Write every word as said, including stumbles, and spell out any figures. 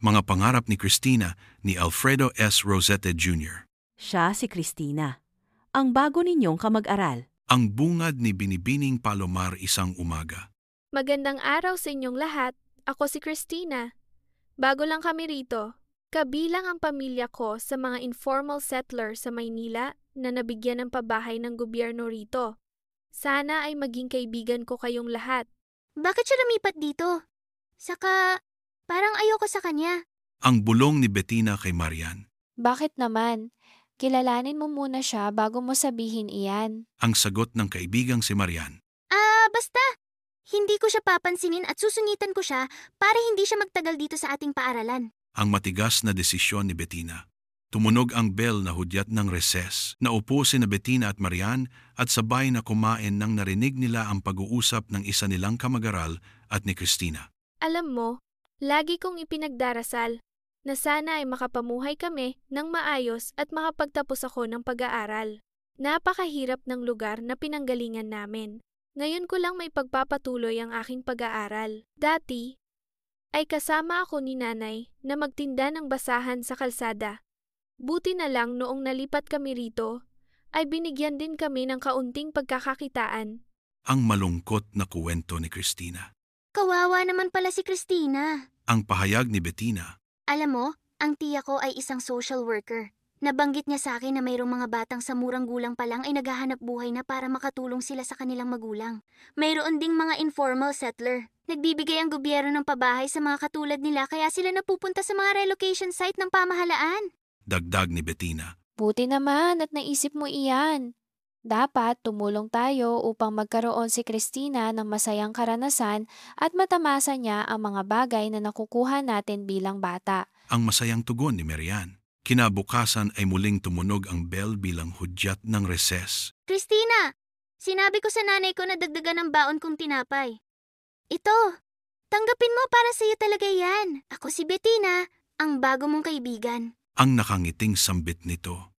Mga pangarap ni Christina ni Alfredo S. Rosete Junior Siya si Christina, ang bago ninyong kamag-aral. Ang bungad ni Binibining Palomar isang umaga. Magandang araw sa inyong lahat. Ako si Christina. Bago lang kami rito. Kabilang ang pamilya ko sa mga informal settler sa Maynila na nabigyan ng pabahay ng gobyerno rito. Sana ay maging kaibigan ko kayong lahat. Bakit siya lumipat dito? Saka, parang ayoko sa kanya. Ang bulong ni Bettina kay Marian. Bakit naman? Kilalanin mo muna siya bago mo sabihin iyan. Ang sagot ng kaibigang si Marian. Ah, basta. Hindi ko siya papansinin at susungitan ko siya para hindi siya magtagal dito sa ating paaralan. Ang matigas na desisyon ni Bettina. Tumunog ang bell na hudyat ng reses. Naupo si na Bettina at Marian at sabay na kumain nang narinig nila ang pag-uusap ng isa nilang kamag-aral at ni Christina. Alam mo, lagi kong ipinagdarasal na sana ay makapamuhay kami ng maayos at makapagtapos ako ng pag-aaral. Napakahirap ng lugar na pinanggalingan namin. Ngayon ko lang may pagpapatuloy ang aking pag-aaral. Dati, ay kasama ako ni nanay na magtinda ng basahan sa kalsada. Buti na lang noong nalipat kami rito, ay binigyan din kami ng kaunting pagkakakitaan. Ang malungkot na kuwento ni Christina. Kawawa naman pala si Christina. Ang pahayag ni Bettina. Alam mo, ang tiya ko ay isang social worker. Nabanggit niya sa akin na mayroong mga batang sa murang gulang pa lang ay naghahanap buhay na para makatulong sila sa kanilang magulang. Mayroon ding mga informal settler. Nagbibigay ang gobyerno ng pabahay sa mga katulad nila kaya sila napupunta sa mga relocation site ng pamahalaan. Dagdag ni Bettina. Buti naman at naisip mo iyan. Dapat tumulong tayo upang magkaroon si Christina ng masayang karanasan at matamasa niya ang mga bagay na nakukuha natin bilang bata. Ang masayang tugon ni Marian. Kinabukasan ay muling tumunog ang bell bilang hudyat ng reses. Christina, sinabi ko sa nanay ko na dagdagan ng baon kong tinapay. Ito, tanggapin mo para sa iyo talaga yan. Ako si Bettina, ang bago mong kaibigan. Ang nakangiting sambit nito.